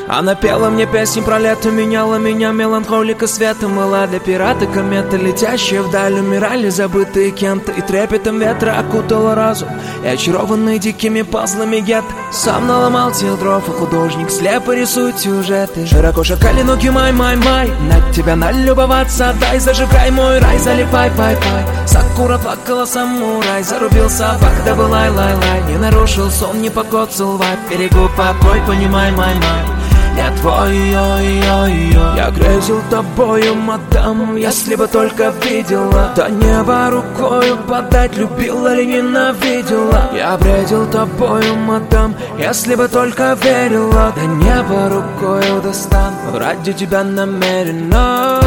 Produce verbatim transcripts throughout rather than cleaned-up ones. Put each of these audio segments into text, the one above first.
Она пела мне песни про лето, меняла меня меланхолика света. Мыла для пирата комета, летящая вдаль. Умирали забытые кем-то, и трепетом ветра окутала разум, и очарованный дикими пазлами гет. Сам наломал тел дров, и художник слепо рисует сюжеты. Широко шагали ноги, май-май-май. На тебя налюбоваться, дай, зажигай мой рай, залипай, пай-пай. Сакура плакала, самурай, зарубил собак, да был лай-лай-лай. Не нарушил сон, не покоцал вайп, берегу покой, понимай, май-май. Я твой, ой-ой-ой. Я грезил тобою, мадам, если бы только видела. До неба рукою подать, любила ли ненавидела. Я бредил тобою, мадам, если бы только верила. До неба рукою достану, ради тебя намеренно.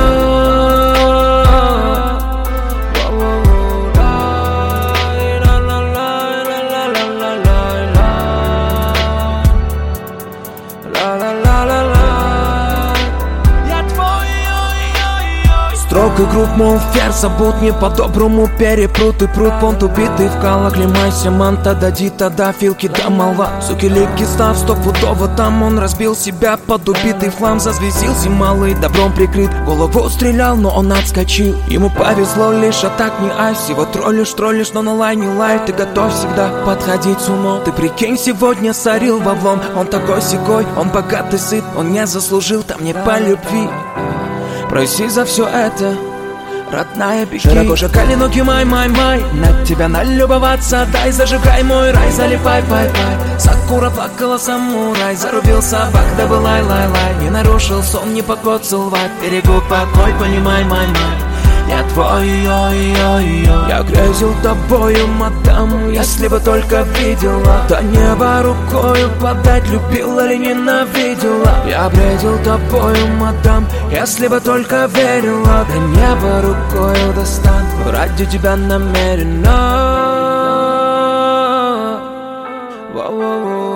Строг и груб, мол, ферзь, обут не по-доброму перепрут и прут. Понт убитый в кал, оклемайся, манта, дади тогда филки, да молва. Суки, лики, став стопудово, там он разбил себя под убитый флам. Зазвездился малый, добром прикрыт, голову стрелял, но он отскочил. Ему повезло лишь, а так не ай. Всего троллишь, троллишь, но на лай не лай. Ты готов всегда подходить с умом. Ты прикинь, сегодня сорил в облом. Он такой-сякой, он богатый, сыт, он не заслужил там не по любви. Проси за все это, родная, беги. Широко шагали ноги, май-май-май. На тебя налюбоваться, дай, зажигай мой рай, залипай, пай-пай. Сакура плакала, самурай, зарубил собак, да был лай-лай-лай. Не нарушил сон, не покоцал вайп, берегу покой, понимай, май-май. Я твой, ой-ой-ой. Я грезил тобою, мадам, если бы только видела. До неба рукою подать, любила ли ненавидела. Я бредил тобою, мадам, если бы только верила. До неба рукою достану, ради тебя намеренно. Воу-воу-воу.